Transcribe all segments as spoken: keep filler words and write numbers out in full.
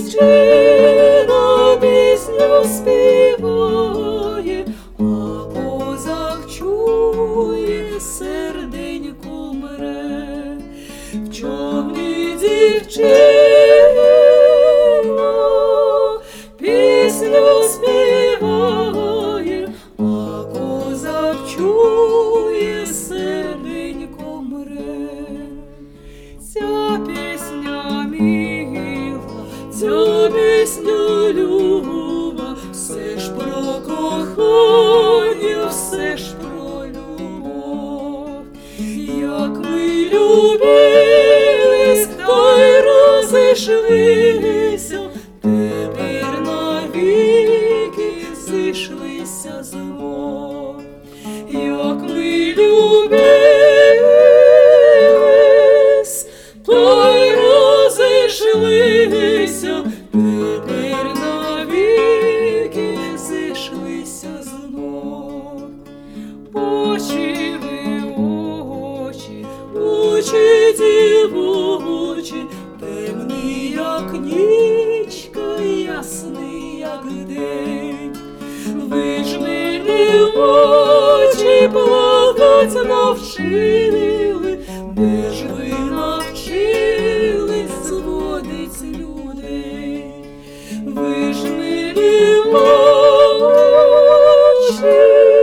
дівчина пісню співає, а козак чує, серденько мре. В човні дівчина пісню співає, а козак чує, серденько мре. Ця пісня мила, ця пісня люба, все ж про кохання, все ж про любов. Як ми любились, та й розійшлися, тепер навіки зійшлися знов. Як ми любились, та й розійшлися, тепер навіки зійшлися знов. Очі ви очі, очі дівочі, темні, як нічка, ясний, як день. Ви ж мене в очі плакать навчили, де ж ви навчились зводить людей? Ви ж мене в очі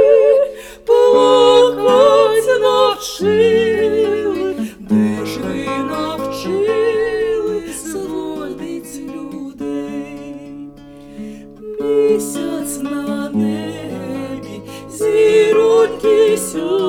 плакать навчили, де ж ви навчились зводить людей? Місяць на небі, зіроньки сьогодні